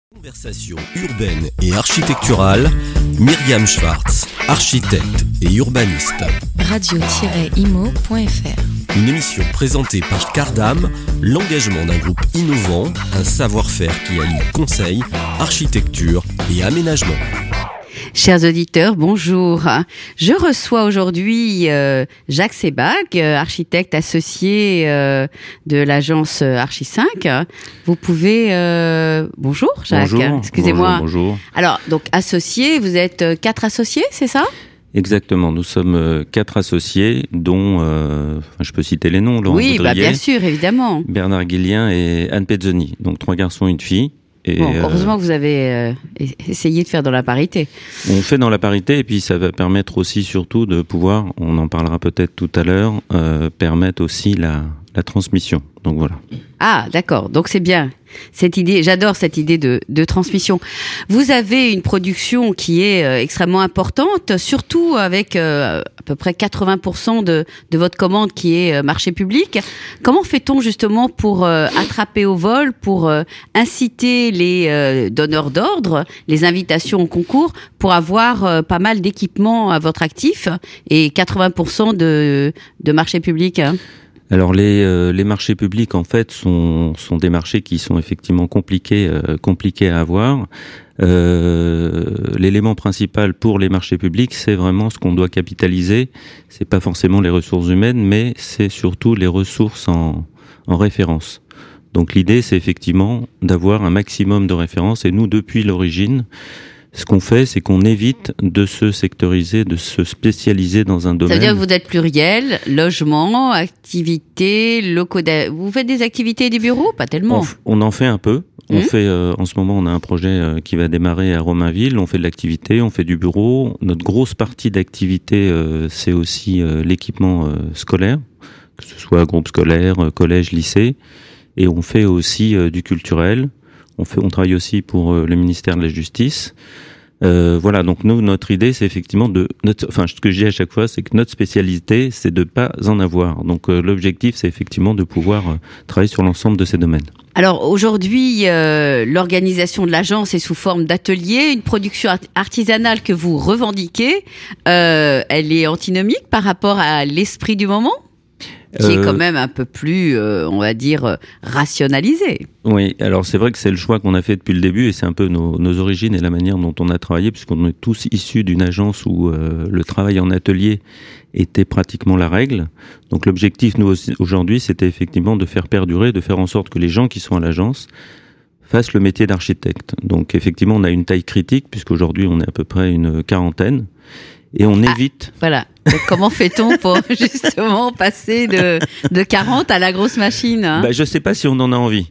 Conversation urbaine et architecturale, Myriam Schwartz, architecte et urbaniste. Radio-imo.fr. Une émission présentée par Cardam, l'engagement d'un groupe innovant, un savoir-faire qui allie conseil, architecture et aménagement. Chers auditeurs, bonjour. Je reçois aujourd'hui Jacques Sebag, architecte associé de l'agence Archi 5. Vous pouvez... Bonjour Jacques. Bonjour. Excusez-moi. Bonjour. Alors, donc associé, vous êtes 4 associés, c'est ça ? Exactement, nous sommes 4 associés, dont, je peux citer les noms, Laurent Oui, Boudrier, bien sûr, évidemment. Bernard Guillien et Anne Pezzoni. Donc 3 garçons, une fille. Et Bon, heureusement que vous avez essayé de faire dans la parité. on fait dans la parité et puis ça va permettre aussi surtout de pouvoir, on en parlera peut-être tout à l'heure, permettre aussi la transmission. Donc voilà. Ah, d'accord. Donc c'est bien. Cette idée, j'adore cette idée de transmission. Vous avez une production qui est extrêmement importante, surtout avec à peu près 80% de votre commande qui est marché public. Comment fait-on justement pour attraper au vol, pour inciter les donneurs d'ordre, les invitations au concours, pour avoir pas mal d'équipements à votre actif et 80% de marché public, hein? Alors les marchés publics en fait sont des marchés qui sont effectivement compliqués à avoir. L'élément principal pour les marchés publics, c'est vraiment ce qu'on doit capitaliser. C'est pas forcément les ressources humaines, mais c'est surtout les ressources en référence. Donc l'idée, c'est effectivement d'avoir un maximum de références. Et nous, depuis l'origine, ce qu'on fait, c'est qu'on évite de se sectoriser, de se spécialiser dans un domaine. Ça veut dire que vous êtes pluriel, logement, activités, locaux. Vous faites des activités et des bureaux? Pas tellement. On en fait un peu. On fait, en ce moment, on a un projet qui va démarrer à Romainville. On fait de l'activité, on fait du bureau. Notre grosse partie d'activité, c'est aussi l'équipement scolaire, que ce soit groupe scolaire, collège, lycée. Et on fait aussi du culturel. On travaille aussi pour le ministère de la Justice. Voilà, donc nous, notre idée, c'est effectivement ce que je dis à chaque fois, c'est que notre spécialité, c'est de pas en avoir. Donc l'objectif, c'est effectivement de pouvoir travailler sur l'ensemble de ces domaines. Alors aujourd'hui, l'organisation de l'agence est sous forme d'atelier, une production artisanale que vous revendiquez. Elle est antinomique par rapport à l'esprit du moment, qui est quand même un peu plus, on va dire, rationalisé. Oui, alors c'est vrai que c'est le choix qu'on a fait depuis le début et c'est un peu nos origines et la manière dont on a travaillé, puisqu'on est tous issus d'une agence où le travail en atelier était pratiquement la règle. Donc l'objectif, nous, aujourd'hui, c'était effectivement de faire perdurer, de faire en sorte que les gens qui sont à l'agence fassent le métier d'architecte. Donc effectivement, on a une taille critique, puisqu'aujourd'hui, on est à peu près une 40aine. Et on évite... Voilà. Donc, comment fait-on pour justement passer de 40 à la grosse machine, hein? Je sais pas si on en a envie.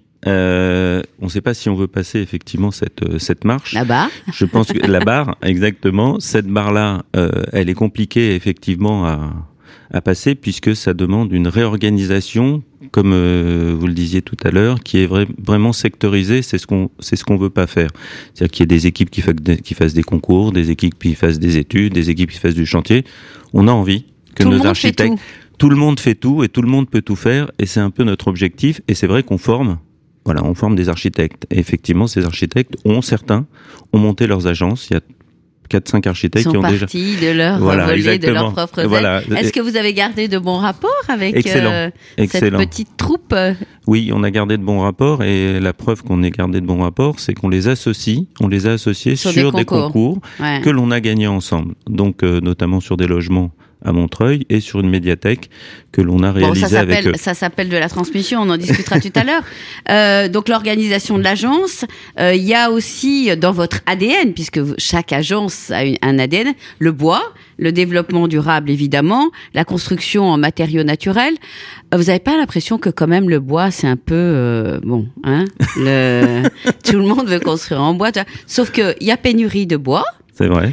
On sait pas si on veut passer effectivement cette marche. La barre. Je pense que la barre, exactement. Cette barre-là, elle est compliquée effectivement à passer puisque ça demande une réorganisation, comme vous le disiez tout à l'heure, qui est vraiment sectorisée. C'est ce qu'on veut pas faire. C'est-à-dire qu'il y ait des équipes qui fassent des concours, des équipes qui fassent des études, des équipes qui fassent du chantier. On a envie que nos architectes, tout le monde fait tout et tout le monde peut tout faire et c'est un peu notre objectif. Et c'est vrai qu'on forme des architectes. Et effectivement, ces architectes certains ont monté leurs agences. Il y a 4-5 architectes qui ont déjà... Ils sont partis de leur volet, de leur propre aile. Voilà. Est-ce que vous avez gardé de bons rapports avec Excellent. cette petite troupe? Oui, on a gardé de bons rapports et la preuve qu'on ait gardé de bons rapports, c'est qu'on les associe. On les a associés sur des concours que l'on a gagnés ensemble. Donc, notamment sur des logements à Montreuil et sur une médiathèque que l'on a réalisée avec eux. Ça s'appelle de la transmission, on en discutera tout à l'heure. Donc l'organisation de l'agence, il y a aussi dans votre ADN, puisque chaque agence a un ADN, le bois, le développement durable évidemment, la construction en matériaux naturels. Vous n'avez pas l'impression que quand même le bois c'est un peu tout le monde veut construire en bois, sauf que il y a pénurie de bois. C'est vrai.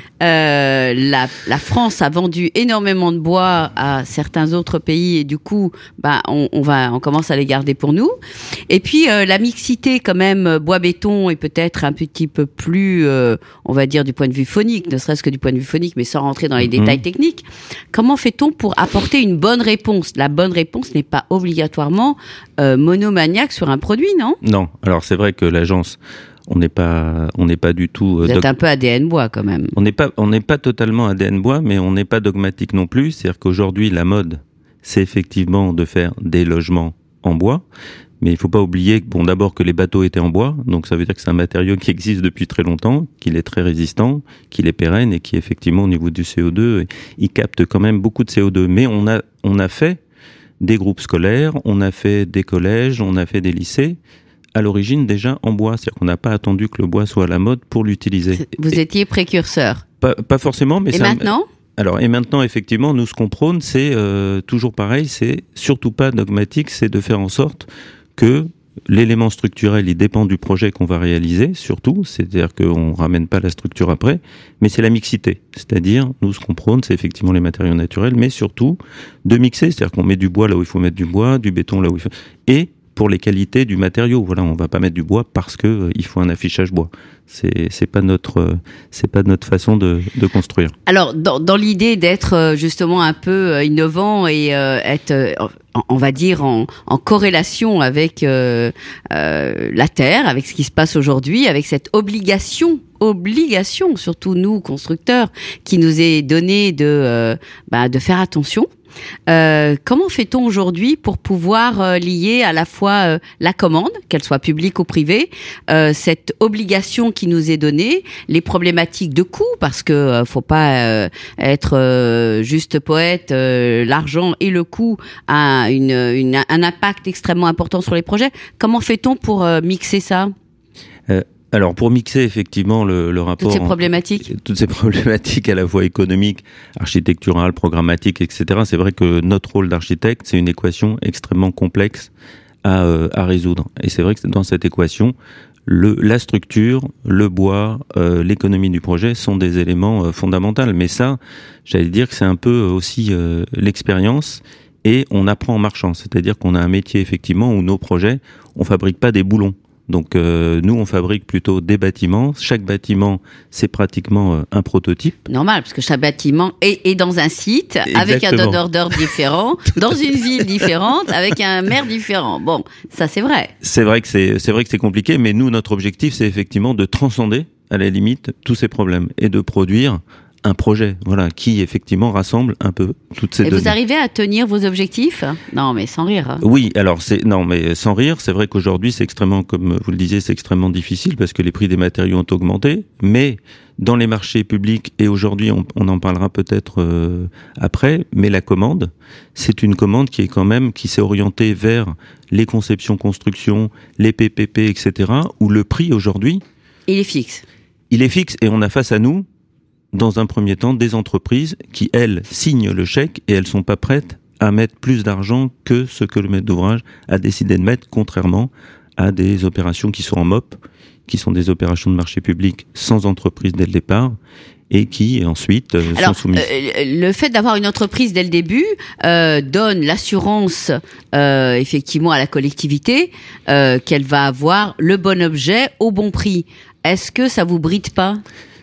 La France a vendu énormément de bois à certains autres pays et du coup, on commence à les garder pour nous. Et puis la mixité quand même bois-béton est peut-être un petit peu plus, on va dire du point de vue phonique, ne serait-ce que du point de vue phonique, mais sans rentrer dans les détails techniques. Comment fait-on pour apporter une bonne réponse? La bonne réponse n'est pas obligatoirement monomaniaque sur un produit, non? Non. Alors c'est vrai que l'agence On n'est pas du tout. Vous êtes un peu ADN bois quand même. On n'est pas totalement ADN bois, mais on n'est pas dogmatique non plus. C'est-à-dire qu'aujourd'hui, la mode, c'est effectivement de faire des logements en bois. Mais il ne faut pas oublier, d'abord que les bateaux étaient en bois, donc ça veut dire que c'est un matériau qui existe depuis très longtemps, qu'il est très résistant, qu'il est pérenne et qui effectivement au niveau du CO2, il capte quand même beaucoup de CO2. Mais on a fait des groupes scolaires, on a fait des collèges, on a fait des lycées, à l'origine déjà en bois. C'est-à-dire qu'on n'a pas attendu que le bois soit à la mode pour l'utiliser. Vous étiez précurseur. Pas forcément, mais et maintenant et maintenant, effectivement, nous, ce qu'on prône, c'est toujours pareil, c'est surtout pas dogmatique, c'est de faire en sorte que l'élément structurel, il dépend du projet qu'on va réaliser, surtout, c'est-à-dire qu'on ramène pas la structure après, mais c'est la mixité. C'est-à-dire, nous, ce qu'on prône, c'est effectivement les matériaux naturels, mais surtout de mixer, c'est-à-dire qu'on met du bois là où il faut mettre du bois, du béton là où il faut... Et pour les qualités du matériau, voilà, on va pas mettre du bois parce que il faut un affichage bois. C'est pas notre façon de construire. Alors dans l'idée d'être justement un peu innovant et être on va dire en corrélation avec la terre, avec ce qui se passe aujourd'hui, avec cette obligation surtout nous constructeurs qui nous est donnée de faire attention. Comment fait-on aujourd'hui pour pouvoir lier à la fois la commande, qu'elle soit publique ou privée, cette obligation qui nous est donnée, les problématiques de coût, parce que faut pas être juste poète, l'argent et le coût a un impact extrêmement important sur les projets. Comment fait-on pour mixer ça ? Alors pour mixer effectivement le rapport... Toutes ces problématiques à la fois économiques, architecturales, programmatiques, etc. C'est vrai que notre rôle d'architecte, c'est une équation extrêmement complexe à résoudre. Et c'est vrai que dans cette équation, la structure, le bois, l'économie du projet sont des éléments fondamentaux. Mais ça, j'allais dire que c'est un peu aussi l'expérience et on apprend en marchant. C'est-à-dire qu'on a un métier effectivement où nos projets, on fabrique pas des boulons. Donc nous, on fabrique plutôt des bâtiments. Chaque bâtiment, c'est pratiquement un prototype. Normal, parce que chaque bâtiment est dans un site, exactement, avec un donneur d'ordre différent, dans une ville différente, avec un maire différent. Bon, ça c'est vrai. C'est vrai que c'est compliqué, mais nous, notre objectif, c'est effectivement de transcender, à la limite, tous ces problèmes et de produire un projet, voilà, qui effectivement rassemble un peu toutes ces données. Et vous arrivez à tenir vos objectifs ? Non, mais sans rire. Oui, alors mais sans rire, c'est vrai qu'aujourd'hui c'est extrêmement, comme vous le disiez, c'est extrêmement difficile parce que les prix des matériaux ont augmenté, mais dans les marchés publics, et aujourd'hui on en parlera peut-être après, mais la commande, c'est une commande qui s'est orientée vers les conceptions construction, les PPP, etc., où le prix aujourd'hui... Il est fixe. Il est fixe et on a face à nous, dans un premier temps, des entreprises qui, elles, signent le chèque et elles sont pas prêtes à mettre plus d'argent que ce que le maître d'ouvrage a décidé de mettre, contrairement à des opérations qui sont en MOP, qui sont des opérations de marché public sans entreprise dès le départ et qui ensuite sont soumises. Le fait d'avoir une entreprise dès le début donne l'assurance effectivement à la collectivité qu'elle va avoir le bon objet au bon prix. Est-ce que ça vous bride pas ?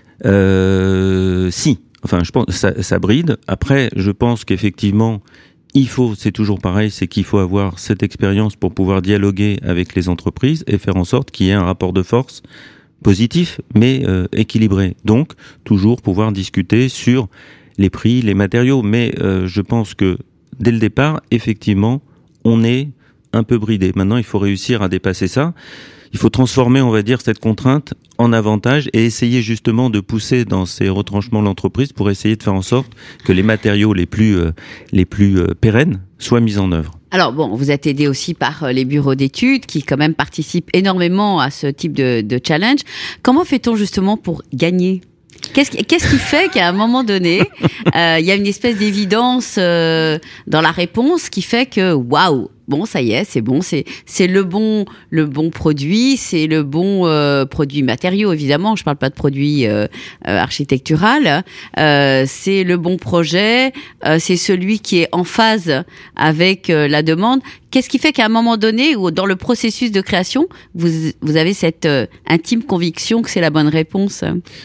Si. Enfin, je pense ça bride. Après, je pense qu'effectivement, c'est toujours pareil, c'est qu'il faut avoir cette expérience pour pouvoir dialoguer avec les entreprises et faire en sorte qu'il y ait un rapport de force positif, mais équilibré. Donc, toujours pouvoir discuter sur les prix, les matériaux. Mais je pense que dès le départ, effectivement, on est un peu bridé. Maintenant, il faut réussir à dépasser ça. Il faut transformer, on va dire, cette contrainte en avantage et essayer justement de pousser dans ces retranchements de l'entreprise pour essayer de faire en sorte que les matériaux les plus pérennes soient mis en œuvre. Alors bon, vous êtes aidé aussi par les bureaux d'études qui quand même participent énormément à ce type de challenge. Comment fait-on justement pour gagner ? Qu'est-ce qui fait qu'à un moment donné, il y a une espèce d'évidence dans la réponse qui fait que waouh, bon ça y est, c'est bon, c'est le bon produit, c'est le bon produit matériaux évidemment, je parle pas de produit architectural, c'est le bon projet, c'est celui qui est en phase avec la demande. Qu'est-ce qui fait qu'à un moment donné ou dans le processus de création, vous avez cette intime conviction que c'est la bonne réponse ?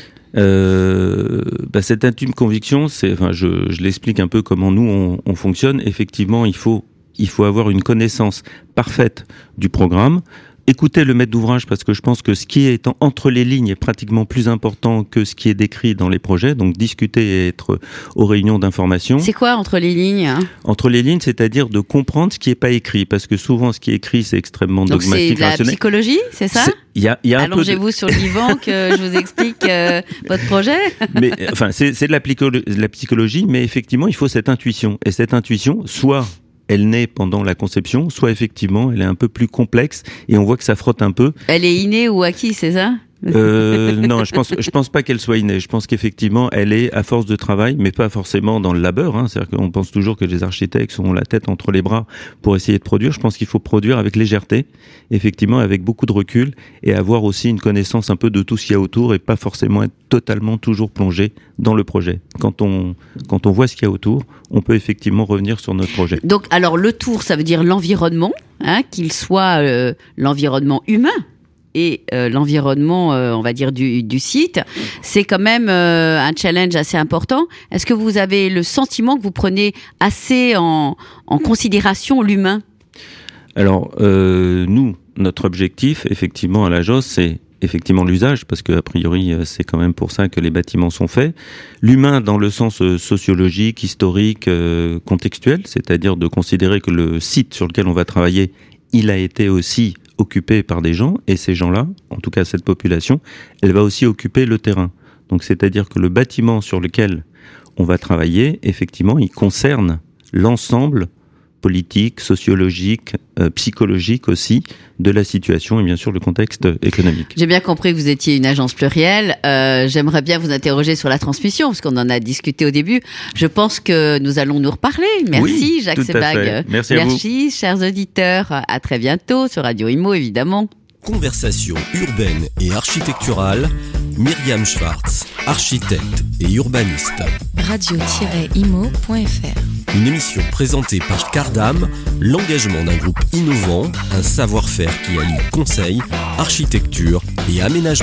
Cette intime conviction, je l'explique un peu comment nous on fonctionne. Effectivement, il faut avoir une connaissance parfaite du programme, écoutez le maître d'ouvrage, parce que je pense que ce qui est entre les lignes est pratiquement plus important que ce qui est décrit dans les projets. Donc discuter et être aux réunions d'information. C'est quoi entre les lignes, hein? Entre les lignes, c'est-à-dire de comprendre ce qui n'est pas écrit, parce que souvent ce qui est écrit c'est extrêmement donc dogmatique. Donc c'est de la rationnel. Psychologie, c'est ça? Il y a allongez-vous sur le divan que je vous explique votre projet. Mais enfin, c'est de la psychologie, mais effectivement, il faut cette intuition. Et cette intuition, soit elle naît pendant la conception, soit effectivement, elle est un peu plus complexe et on voit que ça frotte un peu. Elle est innée ou acquise, c'est ça? Non, je pense pas qu'elle soit innée. Je pense qu'effectivement, elle est à force de travail, mais pas forcément dans le labeur. Hein. C'est-à-dire qu'on pense toujours que les architectes ont la tête entre les bras pour essayer de produire. Je pense qu'il faut produire avec légèreté, effectivement, avec beaucoup de recul, et avoir aussi une connaissance un peu de tout ce qu'il y a autour, et pas forcément être totalement toujours plongé dans le projet. Quand on voit ce qu'il y a autour, on peut effectivement revenir sur notre projet. Donc, alors le tour, ça veut dire l'environnement, hein, qu'il soit l'environnement humain. Et l'environnement, on va dire, du site, c'est quand même un challenge assez important. Est-ce que vous avez le sentiment que vous prenez assez en considération l'humain? Alors, nous, notre objectif, effectivement, à la JOS, c'est effectivement l'usage, parce qu'a priori, c'est quand même pour ça que les bâtiments sont faits. L'humain dans le sens sociologique, historique, contextuel, c'est-à-dire de considérer que le site sur lequel on va travailler, il a été aussi occupé par des gens, et ces gens-là, en tout cas cette population, elle va aussi occuper le terrain. Donc c'est-à-dire que le bâtiment sur lequel on va travailler, effectivement, il concerne l'ensemble politique, sociologique, psychologique aussi de la situation et bien sûr le contexte économique. J'ai bien compris que vous étiez une agence plurielle. J'aimerais bien vous interroger sur la transmission parce qu'on en a discuté au début. Je pense que nous allons nous reparler. Merci, Jacques Sebag. Merci à vous. Merci, chers auditeurs. À très bientôt sur Radio Imo, évidemment. Conversation urbaine et architecturale, Myriam Schwartz, architecte et urbaniste. Radio-imo.fr. Une émission présentée par Cardam, l'engagement d'un groupe innovant, un savoir-faire qui allie conseil, architecture et aménagement.